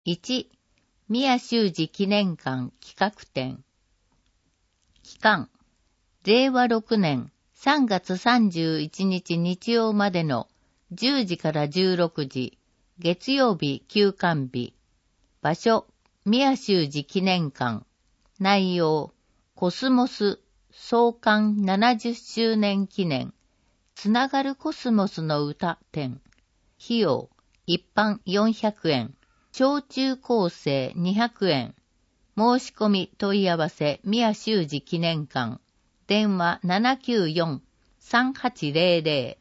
1、宮修司記念館企画展。期間、令和6年3月31日日曜までの10時から16時、月曜日休館日。場所、宮修司記念館。内容、コスモス創刊70周年記念。つながるコスモスの歌展。費用、一般400円。小中高生200円。申し込み問い合わせ宮修司記念館。電話794-3800